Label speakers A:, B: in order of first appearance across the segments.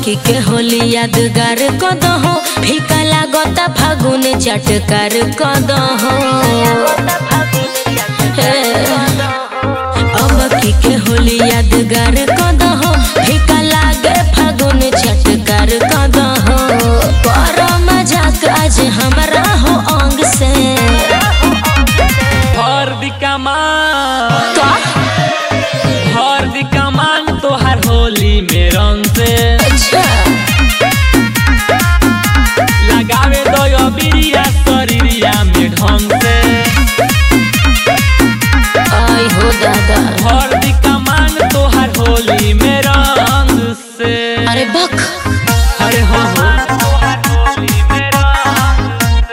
A: की के होली यादगार कदहो फीका लागता फागुन चटकार कदहो अब की के होली यादगार कदहो फीका लागे फागुन चटकार कदहो पर मजाक आज हमरा हो अंग से
B: कमान तोहर होली में रंग से लगावे दो बिरिया शरीरिया में ढंग से
A: आई हो दादा
B: भर दी कमान तोहर होली में रंग से।
A: अरे बक
B: अरे हो तोहर होली में रंग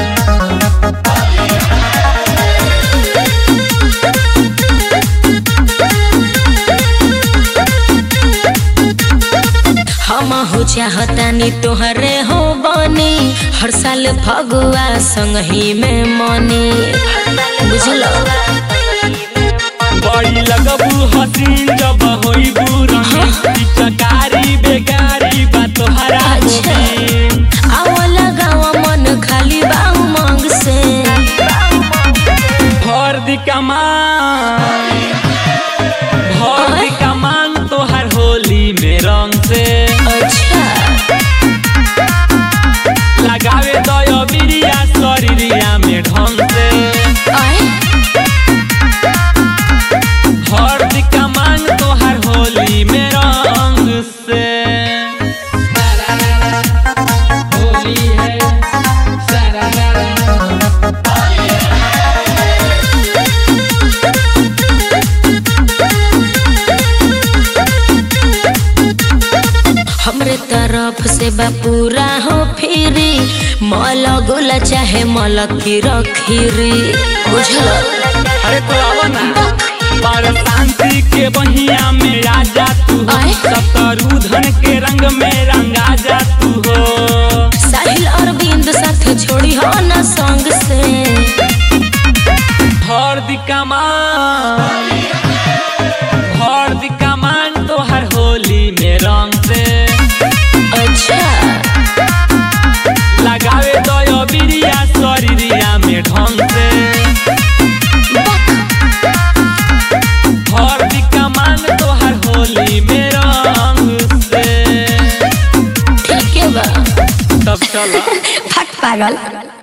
A: हम हो चाहतानी तोहरे हो बनी हर साल फगुआ संगही में मनी बुझलो
B: बड़ी लगबू हसीन जब होइबू रंगी चकारी बेगारी बा तोहरा होली
A: आव लगावा मन खाली बा उमंग से
B: भर दी कमान तोहर होली में रंग से
A: अच्छा
B: लगावे दो बिरिया शरीरिया में ढंग से
A: आए
B: भर दी कमान तोहर होली में रंग से। होली है
A: हमरे तरफ से बा पूरा हो फिरी मल गोला चाहे मल की रखीरी बुझलो
B: अरे तो आओ ना पर शांति के बहिया में राजा तू हो शत्रुधन के रंग में रंगा जा तू हो
A: साहिल अरविंद साथ छोड़ी हो ना संग से
B: भर दी कमान तोहर होली में रंग से
A: अच्छा
B: लगावे दो बिरिया शरीरिया में ढंग से भर दी कमान तोहर होली में रंग से।
A: ठीक है बा
B: तब चलो
A: फट पागल।